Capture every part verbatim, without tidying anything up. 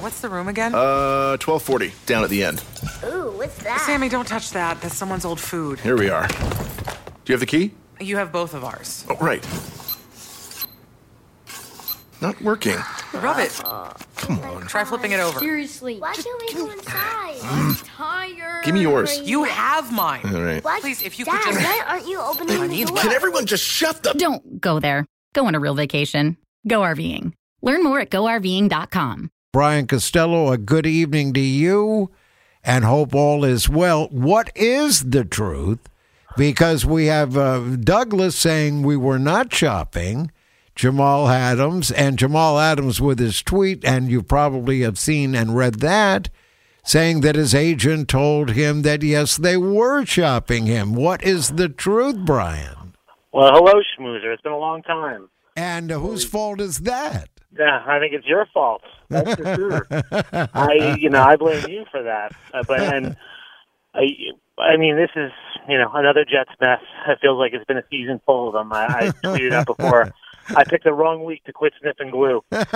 What's the room again? Uh, twelve forty, down at the end. Ooh, what's that? Sammy, don't touch that. That's someone's old food. Here we are. Do you have the key? You have both of ours. Oh, right. Not working. Rub it. Come on. Try flipping it over. Seriously. Why can't we go inside? I'm tired. Give me yours. You have mine. All right. What? Please, if you Dad, could just... why aren't you opening I the need door? one. Can everyone just shut the... Don't go there. Go on a real vacation. Go RVing. Learn more at go R V ing dot com. Brian Costello, a good evening to you, and hope all is well. What is the truth? Because we have uh, Douglas saying we were not shopping, Jamal Adams, and Jamal Adams with his tweet, and you probably have seen and read that, saying that his agent told him that, yes, they were shopping him. What is the truth, Brian? Well, hello, Schmoozer. It's been a long time. And uh, whose fault is that? Yeah, I think it's your fault. That's for sure. I, you know, I blame you for that. Uh, but and I, I mean, this is, you know, another Jets mess. It feels like it's been a season full of them. I, I tweeted out before. I picked the wrong week to quit sniffing glue. um,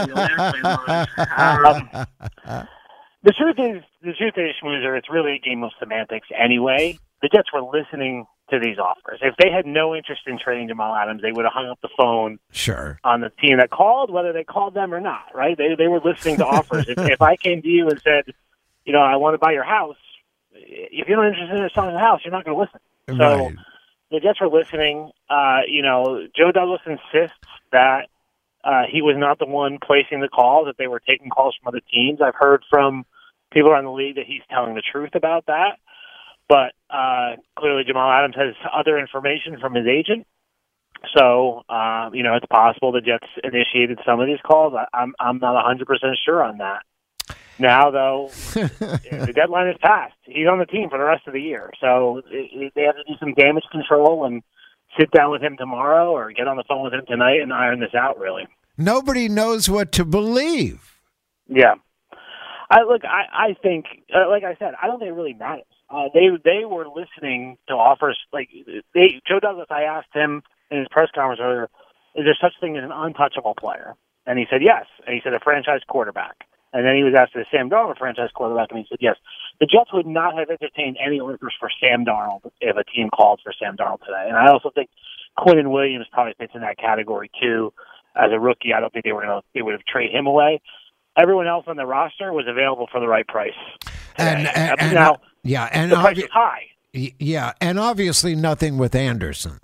the truth is, the truth is, Schmoozer, it's really a game of semantics anyway. The Jets were listening to these offers. If they had no interest in trading Jamal Adams, they would have hung up the phone Sure. on the team that called, whether they called them or not, right? They they were listening to offers. If, if I came to you and said, you know, I want to buy your house, if you're not interested in selling the house, you're not going to listen. So Right. the Jets were listening. Uh, you know, Joe Douglas insists that uh, he was not the one placing the calls, that they were taking calls from other teams. I've heard from people around the league that he's telling the truth about that. But uh, clearly Jamal Adams has other information from his agent. So, uh, you know, it's possible the Jets initiated some of these calls. I, I'm I'm not one hundred percent sure on that. Now, though, the deadline is passed. He's on the team for the rest of the year. So it, it, they have to do some damage control and sit down with him tomorrow or get on the phone with him tonight and iron this out, really. Nobody knows what to believe. Yeah. I Look, I, I think, uh, like I said, I don't think it really matters. Uh, they they were listening to offers. Like they, Joe Douglas, I asked him in his press conference earlier, is there such thing as an untouchable player? And he said yes. And he said a franchise quarterback. And then he was asked if Sam Darnold a franchise quarterback, and he said yes. The Jets would not have entertained any offers for Sam Darnold if a team called for Sam Darnold today. And I also think Quinnen Williams probably fits in that category too. As a rookie, I don't think they were gonna, they would have traded him away. Everyone else on the roster was available for the right price. And, and, and now, yeah, and the price obvi- is high. yeah, and obviously nothing with Anderson.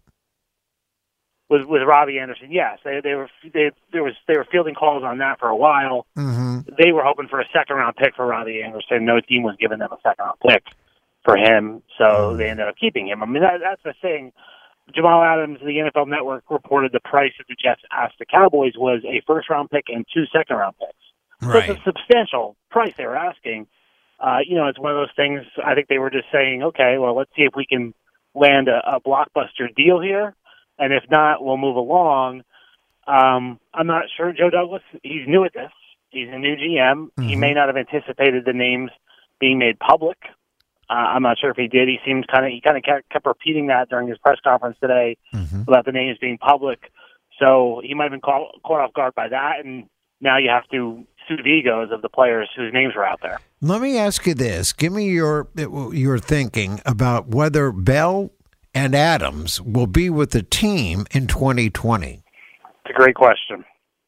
With with Robbie Anderson, yes, they they were they there was they were fielding calls on that for a while. Mm-hmm. They were hoping for a second round pick for Robbie Anderson. No team was giving them a second round pick for him, so mm-hmm. they ended up keeping him. I mean, that, that's the thing. Jamal Adams, the N F L Network reported the price that the Jets asked the Cowboys was a first round pick and two second round picks. Right. So it's a substantial price they were asking. Uh, you know, it's one of those things. I think they were just saying, okay, well, let's see if we can land a, a blockbuster deal here. And if not, we'll move along. Um, I'm not sure. Joe Douglas, he's new at this. He's a new G M. Mm-hmm. He may not have anticipated the names being made public. Uh, I'm not sure if he did. He seemed kind of he kind of kept, kept repeating that during his press conference today mm-hmm. about the names being public. So he might have been caught, caught off guard by that, and now you have to soothe the egos of the players whose names were out there. Let me ask you this. Give me your your thinking about whether Bell and Adams will be with the team in twenty twenty. It's a great question.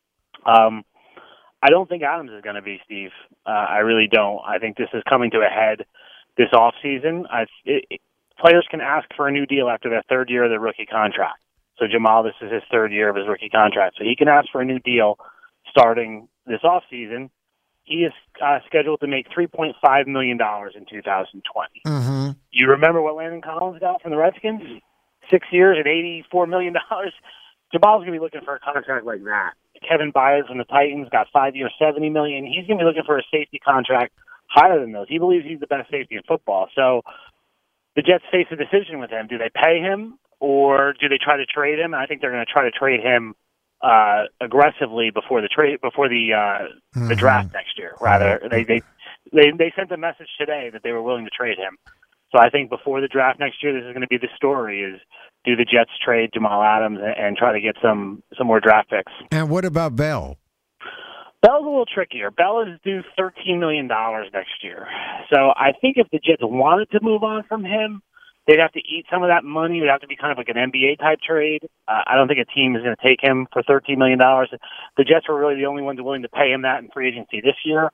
Um, I don't think Adams is going to be, Steve. Uh, I really don't. I think this is coming to a head this offseason. I, it, it, players can ask for a new deal after their third year of their rookie contract. So Jamal, this is his third year of his rookie contract. So he can ask for a new deal starting this offseason. He is uh, scheduled to make three point five million dollars in two thousand twenty. Mm-hmm. You remember what Landon Collins got from the Redskins? Six years at eighty-four million dollars. Jamal's going to be looking for a contract like that. Kevin Byard from the Titans got five years, seventy million dollars. He's going to be looking for a safety contract higher than those. He believes he's the best safety in football. So the Jets face a decision with him. Do they pay him or do they try to trade him? And I think they're going to try to trade him uh, aggressively before the trade before the uh, mm-hmm. the draft next year. Rather, mm-hmm. they, they they they sent a message today that they were willing to trade him. So I think before the draft next year, this is going to be the story: is do the Jets trade Jamal Adams and, and try to get some some more draft picks? And what about Bell? Bell's a little trickier. Bell is due thirteen million dollars next year. So I think if the Jets wanted to move on from him, they'd have to eat some of that money. It would have to be kind of like an N B A-type trade. Uh, I don't think a team is going to take him for thirteen million dollars. The Jets were really the only ones willing to pay him that in free agency this year.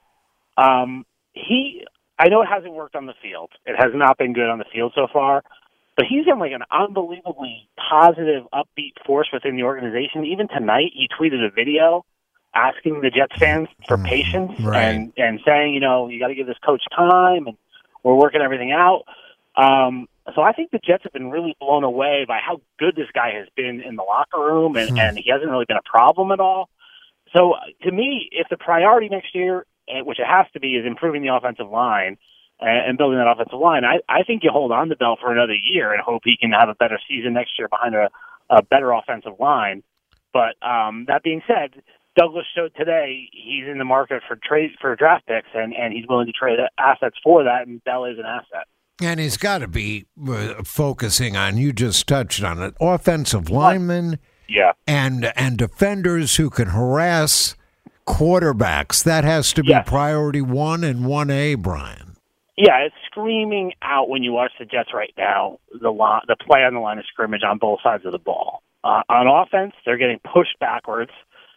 Um, he, I know it hasn't worked on the field. It has not been good on the field so far. But he's been like an unbelievably positive, upbeat force within the organization. Even tonight, he tweeted a video asking the Jets fans for patience right. and, and saying, you know, you got to give this coach time, and we're working everything out. Um, so I think the Jets have been really blown away by how good this guy has been in the locker room, and, and he hasn't really been a problem at all. So to me, if the priority next year, which it has to be, is improving the offensive line, and building that offensive line, I, I think you hold on to Bell for another year and hope he can have a better season next year behind a, a better offensive line. But um, that being said, Douglas showed today he's in the market for trade for draft picks, and, and he's willing to trade assets for that, and Bell is an asset. And he's got to be uh, focusing on, you just touched on it, offensive linemen yeah. and and defenders who can harass quarterbacks. That has to be yes. priority one and one A, Brian. Yeah, it's screaming out when you watch the Jets right now, the line, the play on the line of scrimmage on both sides of the ball. Uh, on offense, they're getting pushed backwards.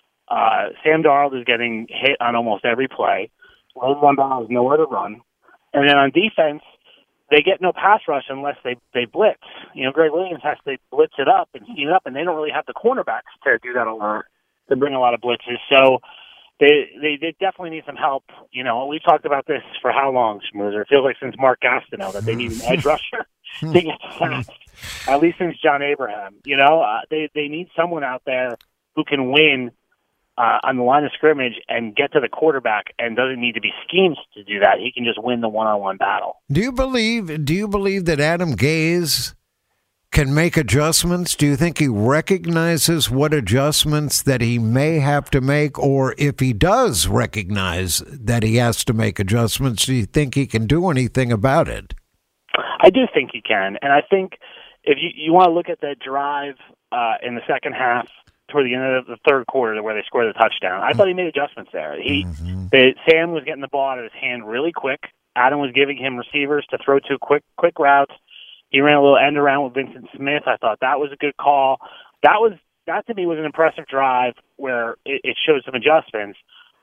Uh, Sam Darnold is getting hit on almost every play. Le'Veon Bell has nowhere to run. And then on defense, they get no pass rush unless they, they blitz. You know, Greg Williams has to blitz it up and scheme it up, and they don't really have the cornerbacks to do that a lot, to bring a lot of blitzes. So They, they they definitely need some help. You know, we've talked about this for how long, Schmoozer? It feels like since Mark Gastineau that they need an edge rusher to get sacked. At least since John Abraham. You know, uh, they they need someone out there who can win uh, on the line of scrimmage and get to the quarterback, and doesn't need to be schemed to do that. He can just win the one-on-one battle. Do you believe? Do you believe that Adam Gase can make adjustments? Do you think he recognizes what adjustments that he may have to make? Or if he does recognize that he has to make adjustments, do you think he can do anything about it? I do think he can. And I think if you, you want to look at that drive uh, in the second half, toward the end of the third quarter where they scored the touchdown, I thought he made adjustments there. He, mm-hmm. the, Sam was getting the ball out of his hand really quick. Adam was giving him receivers to throw to quick, quick routes. He ran a little end around with Vincent Smith. I thought that was a good call. That was that to me was an impressive drive where it, it showed some adjustments.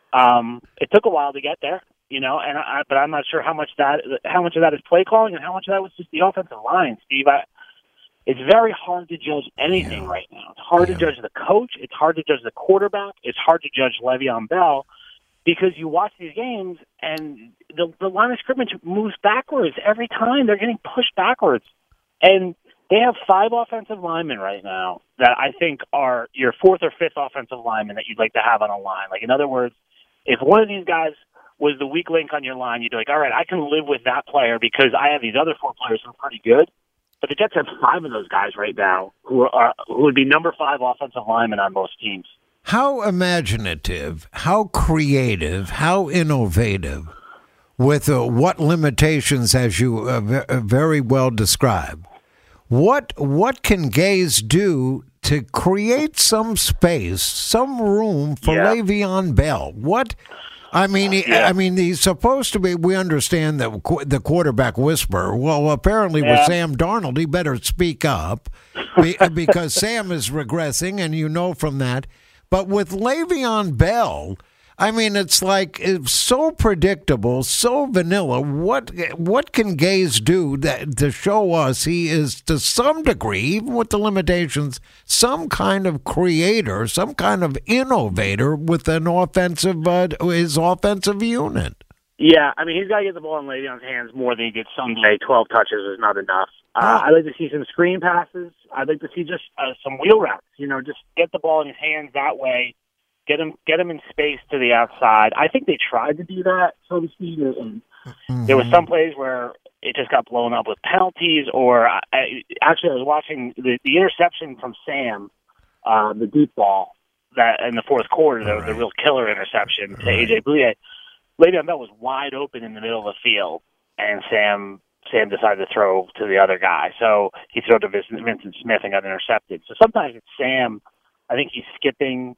Um, it took a while to get there, you know, and I, but I'm not sure how much that how much of that is play calling and how much of that was just the offensive line, Steve. I, it's very hard to judge anything yeah. right now. It's hard yeah. to judge the coach. It's hard to judge the quarterback. It's hard to judge Le'Veon Bell because you watch these games and the, the line of scrimmage moves backwards every time. They're getting pushed backwards. And they have five offensive linemen right now that I think are your fourth or fifth offensive lineman that you'd like to have on a line. Like, in other words, if one of these guys was the weak link on your line, you'd be like, all right, I can live with that player because I have these other four players who are pretty good. But the Jets have five of those guys right now who are who would be number five offensive linemen on most teams. How imaginative, how creative, how innovative, with uh, what limitations, as you uh, v- very well described. What what can Gase do to create some space, some room for yeah. Le'Veon Bell? What I mean, he, yeah. I mean, he's supposed to be. We understand that qu- the quarterback whisperer. Well, apparently yeah. with Sam Darnold, he better speak up be, because Sam is regressing, and you know from that. But with Le'Veon Bell, I mean, it's like it's so predictable, so vanilla. What what can Gase do that, to show us he is, to some degree, even with the limitations, some kind of creator, some kind of innovator with an offensive uh, his offensive unit? Yeah, I mean, he's got to get the ball in Le'Veon's hands more than he did Sunday. Twelve touches is not enough. Uh, I'd like to see some screen passes. I'd like to see just uh, some wheel routes. You know, just get the ball in his hands that way. Get him, get him in space to the outside. I think they tried to do that, so to speak. And mm-hmm. there were some plays where it just got blown up with penalties. Or I, actually, I was watching the, the interception from Sam, uh, the deep ball that in the fourth quarter, the, right. the real killer interception to right. A J Bouye. Le'Veon Bell was wide open in the middle of the field, and Sam Sam decided to throw to the other guy. So he threw to Vincent, Vincent Smith and got intercepted. So sometimes it's Sam. I think he's skipping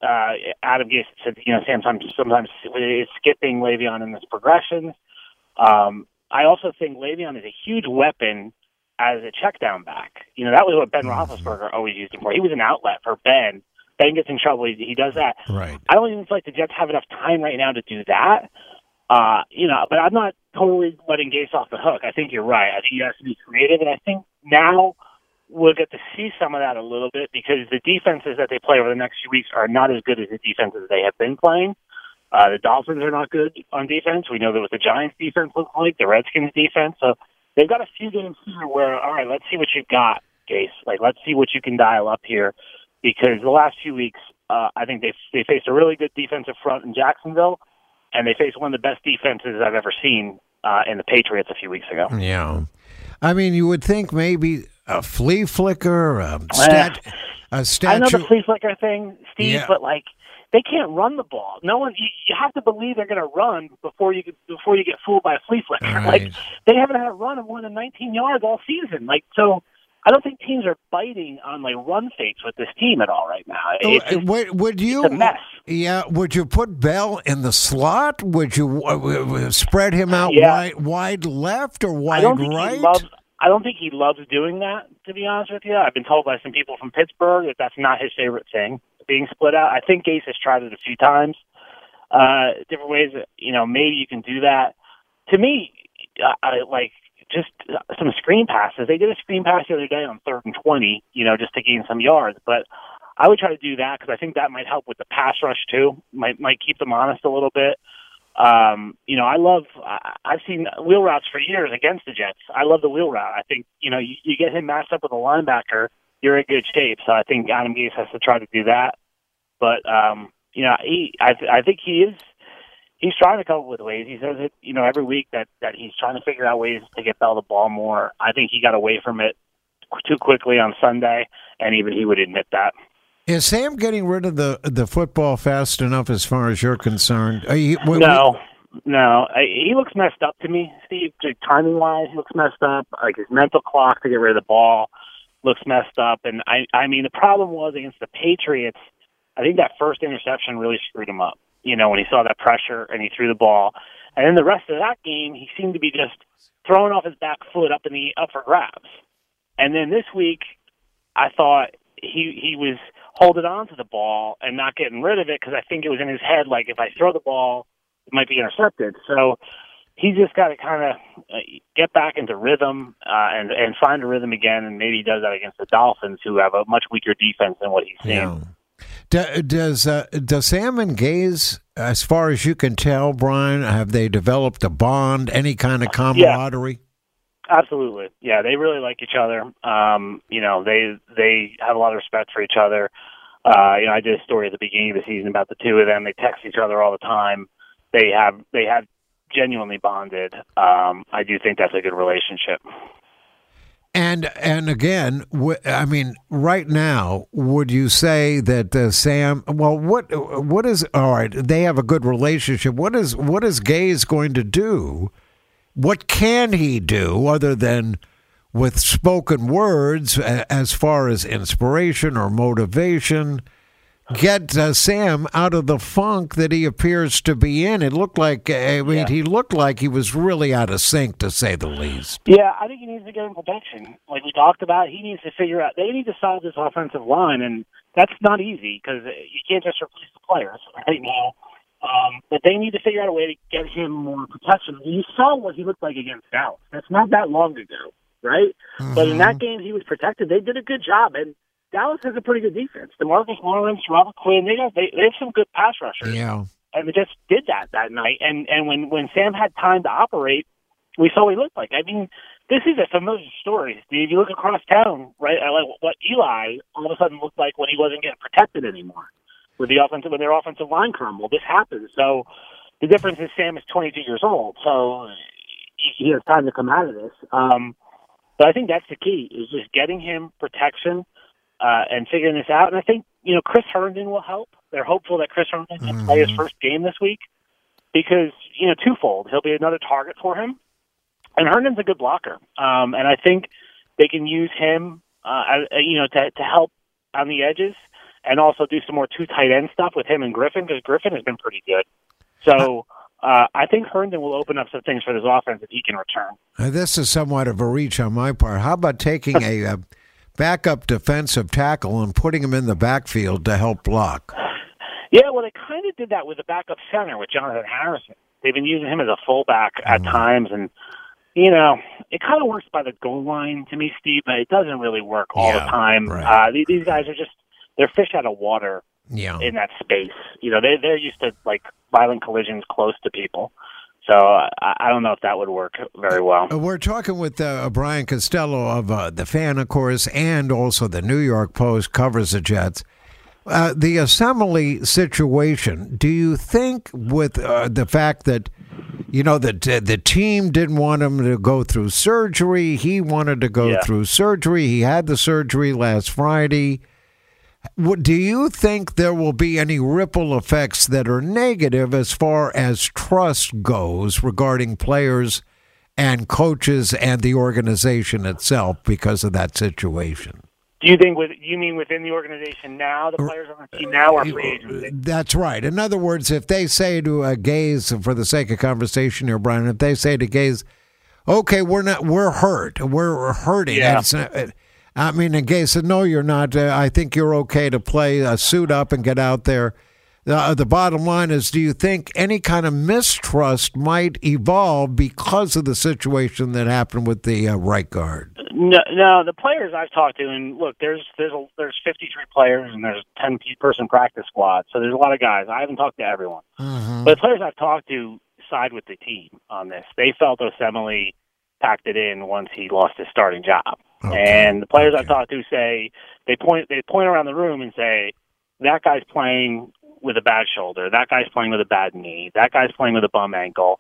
uh, Adam Gase said, you know, Sam sometimes, sometimes is skipping Le'Veon in his progressions. Um, I also think Le'Veon is a huge weapon as a check down back. You know, that was what Ben Roethlisberger always used him for. He was an outlet for Ben. Ben gets in trouble, he, he does that. Right. I don't even feel like the Jets have enough time right now to do that. Uh, you know, but I'm not totally letting Gase off the hook. I think you're right. I think he has to be creative, and I think now we'll get to see some of that a little bit because the defenses that they play over the next few weeks are not as good as the defenses they have been playing. Uh, the Dolphins are not good on defense. We know that what the Giants' defense looks like, the Redskins' defense. So they've got a few games here where, all right, let's see what you've got, Gase. Like, let's see what you can dial up here because the last few weeks, uh, I think they they faced a really good defensive front in Jacksonville, and they faced one of the best defenses I've ever seen uh, in the Patriots a few weeks ago. Yeah. I mean, you would think maybe a flea flicker, a, stat, a statue. I know the flea flicker thing, Steve, Yeah. but, like, they can't run the ball. No one. You, you have to believe they're going to run before you before you get fooled by a flea flicker. Right. Like they haven't had a run of more than nineteen yards all season. Like so, I don't think teams are biting on like run fakes with this team at all right now. It's just, would, would you? it's a mess. Yeah. Would you put Bell in the slot? Would you uh, spread him out Yeah. wide, wide left or I wide don't think right? he loves. I don't think he loves doing that. To be honest with you, I've been told by some people from Pittsburgh that that's not his favorite thing. Being split out. I think Gase has tried it a few times, uh, different ways. That, you know, maybe you can do that. To me, I, I like just some screen passes. They did a screen pass the other day on third and twenty. You know, just to gain some yards. But I would try to do that because I think that might help with the pass rush too. Might might keep them honest a little bit. Um, you know, I love. I, I've seen wheel routes for years against the Jets. I love the wheel route. I think you know you, you get him matched up with a linebacker, you're in good shape. So I think Adam Gase has to try to do that. But um, you know, he, I, I think he is. He's trying to come up with ways. He says it, you know, every week that that he's trying to figure out ways to get Bell the ball more. I think he got away from it too quickly on Sunday, and even he would admit that. Is Sam getting rid of the the football fast enough as far as you're concerned? Are you, we, No, no. I, he looks messed up to me, Steve. Timing wise, he looks messed up. Like his mental clock to get rid of the ball looks messed up. And I, I mean, the problem was against the Patriots. I think that first interception really screwed him up. You know, when he saw that pressure and he threw the ball, and then the rest of that game, he seemed to be just throwing off his back foot up in the up for grabs. And then this week, I thought he he was holding on to the ball and not getting rid of it because I think it was in his head, like, if I throw the ball, it might be intercepted. So he's just got to kind of uh, get back into rhythm uh, and, and find a rhythm again, and maybe he does that against the Dolphins, who have a much weaker defense than what he's seen. Yeah. Do, does uh, does Sam and Gaze, as far as you can tell, Brian, have they developed a bond, any kind of camaraderie? Yeah, absolutely. Yeah, they really like each other. Um, you know, they they have a lot of respect for each other. Uh, you know, I did a story at the beginning of the season about the two of them. They text each other all the time. They have they have genuinely bonded. Um, I do think that's a good relationship. And and again, w- I mean, right now, would you say that uh, Sam? Well, what what is all right? They have a good relationship. What is what is Gaze going to do? What can he do other than with spoken words, a- as far as inspiration or motivation? Get uh, Sam out of the funk that he appears to be in. It looked like I mean, Yeah. he looked like he was really out of sync, to say the least. Yeah, I think he needs to get in protection. Like we talked about, he needs to figure out, they need to solve this offensive line, and that's not easy because you can't just replace the players right now. Um, but they need to figure out a way to get him more protection. You saw what he looked like against Dallas. That's not that long ago, right? Mm-hmm. But in that game, he was protected. They did a good job, and Dallas has a pretty good defense. DeMarcus Lawrence, Robert Quinn, they got they, they have some good pass rushers. Yeah. And they just did that that night. And and when, when Sam had time to operate, we saw what he looked like. I mean, this is a familiar story, Steve. You look across town, right? I like what Eli all of a sudden looked like when he wasn't getting protected anymore with the offensive when their offensive line crumbled. This happens. So the difference is Sam is twenty-two years old, so he has time to come out of this. Um, but I think that's the key: is just getting him protection. Uh, and figuring this out. And I think, you know, Chris Herndon will help. They're hopeful that Chris Herndon can mm-hmm. play his first game this week because, you know, twofold. He'll be another target for him. And Herndon's a good blocker. Um, and I think they can use him, uh, as, you know, to, to help on the edges and also do some more two tight end stuff with him and Griffin, because Griffin has been pretty good. So uh, I think Herndon will open up some things for this offense if he can return. Uh, this is somewhat of a reach on my part. How about taking a, a backup defensive tackle and putting him in the backfield to help block? Yeah, well, they kind of did that with the backup center with Jonathan Harrison. They've been using him as a fullback at mm. times, and you know, it kind of works by the goal line to me, Steve, but it doesn't really work all yeah, the time. Right. Uh, these, these guys are just, they're fish out of water yeah. in that space. You know, they, they're used to, like, violent collisions close to people. So uh, I don't know if that would work very well. We're talking with uh, Brian Costello of uh, The Fan, of course, and also the New York Post covers the Jets. Uh, the assembly situation, do you think with uh, the fact that, you know, that uh, the team didn't want him to go through surgery, he wanted to go yeah. through surgery, he had the surgery last Friday, do you think there will be any ripple effects that are negative as far as trust goes regarding players and coaches and the organization itself because of that situation? Do you think with you mean within the organization now, the players on the team now, or free agency? That's right. In other words, if they say to a Gaze, for the sake of conversation here, Brian, if they say to Gaze, "Okay, we're not, we're hurt, we're hurting," yeah. Not, I mean, and Gaze said, "No, you're not. Uh, I think you're okay to play, uh, suit up, and get out there." The, uh, the bottom line is, do you think any kind of mistrust might evolve because of the situation that happened with the uh, right guard? No, no, the players I've talked to, and look, there's there's a, there's fifty-three players and there's a ten-person practice squad, so there's a lot of guys. I haven't talked to everyone, mm-hmm. but the players I've talked to side with the team on this. They felt Osemele packed it in once he lost his starting job, okay. and the players okay. I've talked to say they point they point around the room and say that guy's playing with a bad shoulder, that guy's playing with a bad knee, that guy's playing with a bum ankle.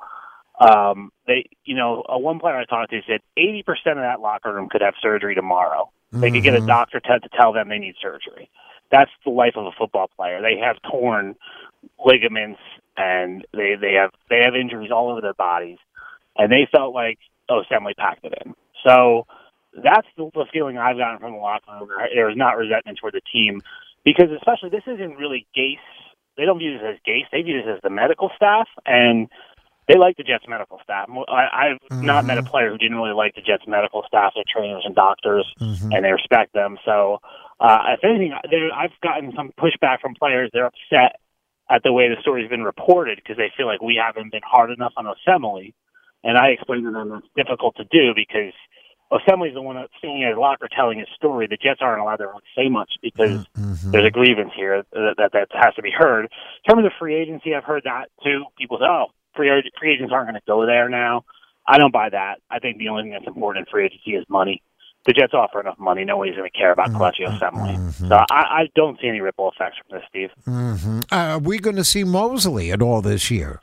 Um, they, you know, a one player I talked to said eighty percent of that locker room could have surgery tomorrow. They mm-hmm. could get a doctor to, to tell them they need surgery. That's the life of a football player. They have torn ligaments and they, they have they have injuries all over their bodies, and they felt like Osemele packed it in. So that's the, the feeling I've gotten from the locker room. There is not resentment toward the team because, especially, this isn't really Gase. They don't view this as Gase. They view this as the medical staff, and they like the Jets medical staff. I, I've mm-hmm. not met a player who didn't really like the Jets medical staff, their trainers and doctors, mm-hmm. and they respect them. So, uh, if anything, I've gotten some pushback from players. They're upset at the way the story's been reported because they feel like we haven't been hard enough on Osemele. And I explained to them that's difficult to do because Osemele's the one that's sitting in his locker telling his story. The Jets aren't allowed to really say much because mm-hmm. there's a grievance here that, that that has to be heard. In terms of free agency, I've heard that too. People say, oh, free, free agents aren't going to go there now. I don't buy that. I think the only thing that's important in free agency is money. The Jets offer enough money. Nobody's going to care about Kelechi Osemele. Mm-hmm. So I, I don't see any ripple effects from this, Steve. Mm-hmm. Uh, are we going to see Mosley at all this year?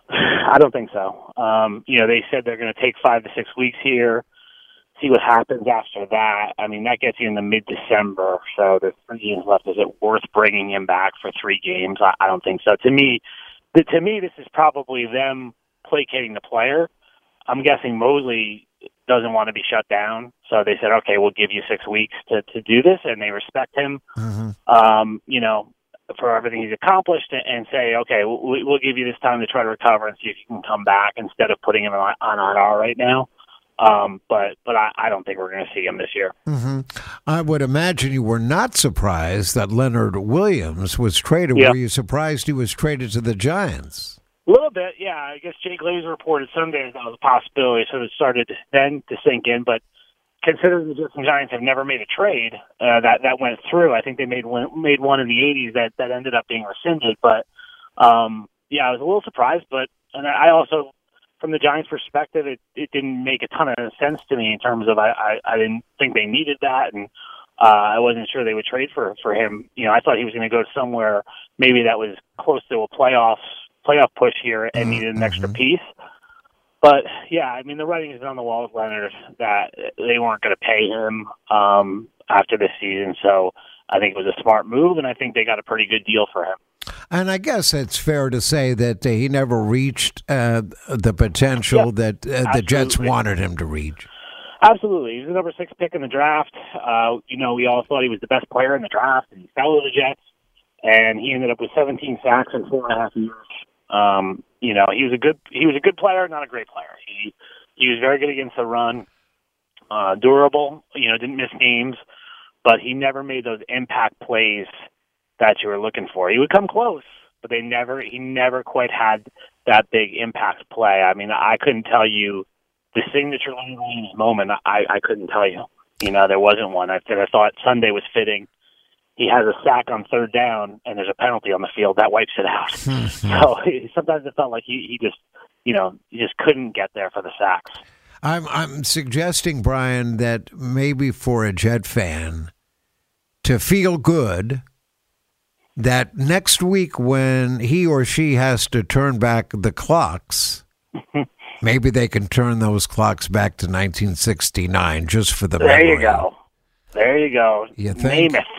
I don't think so. Um, you know, they said they're going to take five to six weeks here, see what happens after that. I mean, that gets you in the mid-December, so there's three games left. Is it worth bringing him back for three games? I, I don't think so. To me, the, to me, this is probably them placating the player. I'm guessing Mosley doesn't want to be shut down, so they said, okay, we'll give you six weeks to, to do this, and they respect him. Mm-hmm. Um, you know, for everything he's accomplished, and say, okay, we'll, we'll give you this time to try to recover and see if you can come back instead of putting him on I R right now. Um, but but I, I don't think we're going to see him this year. Mm-hmm. I would imagine you were not surprised that Leonard Williams was traded. Yep. Were you surprised he was traded to the Giants? A little bit, yeah. I guess Jake Glazer reported Sunday that was a possibility, so it started then to sink in. But considering the Jets and Giants have never made a trade uh, that that went through, I think they made one, made one in the eighties that, that ended up being rescinded. But um, yeah, I was a little surprised. But and I also, from the Giants' perspective, it, it didn't make a ton of sense to me in terms of I, I, I didn't think they needed that, and uh, I wasn't sure they would trade for for him. You know, I thought he was going to go somewhere maybe that was close to a playoffs playoff push here and needed an extra piece. But, yeah, I mean, the writing is on the wall with Leonard that they weren't going to pay him um, after this season. So I think it was a smart move, and I think they got a pretty good deal for him. And I guess it's fair to say that uh, he never reached uh, the potential yeah, that uh, the Jets wanted him to reach. Absolutely. He was the number six pick in the draft. Uh, you know, we all thought he was the best player in the draft, and he fell to the Jets. and he ended up with seventeen sacks in four and a half years. Um, you know, he was a good he was a good player, not a great player. He he was very good against the run, uh, durable. You know, didn't miss games, but he never made those impact plays that you were looking for. He would come close, but they never he never quite had that big impact play. I mean, I couldn't tell you the signature moment. I, I couldn't tell you. You know, there wasn't one. I, I thought Sunday was fitting. He has a sack on third down, and there's a penalty on the field. That wipes it out. So sometimes it felt like he, he just, you know, he just couldn't get there for the sacks. I'm I'm suggesting, Brian, that maybe for a Jet fan to feel good, that next week when he or she has to turn back the clocks, maybe they can turn those clocks back to nineteen sixty-nine just for the There memory. you go. There you go. You think? Name it.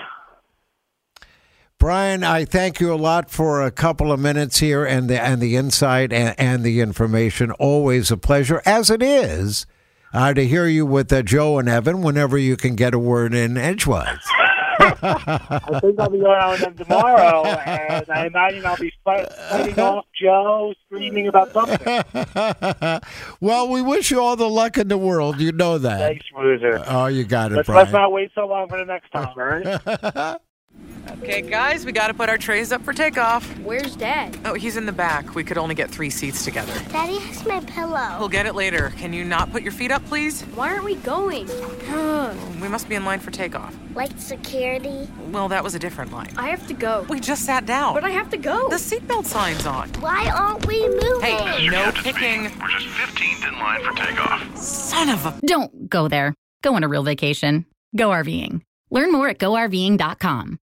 Brian, I thank you a lot for a couple of minutes here and the and the insight and, and the information. Always a pleasure, as it is, uh, to hear you with uh, Joe and Evan whenever you can get a word in edgewise. I think I'll be going out with them tomorrow, and I imagine I'll be fight, fighting off Joe, screaming about something. Well, we wish you all the luck in the world. You know that. Thanks, Bruiser. Oh, you got it, Let's, Brian. let's not wait so long for the next time, all right? Okay, guys, we got to put our trays up for takeoff. Where's Dad? Oh, he's in the back. We could only get three seats together. Daddy has my pillow. We'll get it later. Can you not put your feet up, please? Why aren't we going? We must be in line for takeoff. Like security? Well, that was a different line. I have to go. We just sat down. But I have to go. The seatbelt sign's on. Why aren't we moving? Hey, no kicking. We're just fifteenth in line for takeoff. Son of a... Don't go there. Go on a real vacation. Go RVing. Learn more at go R V ing dot com.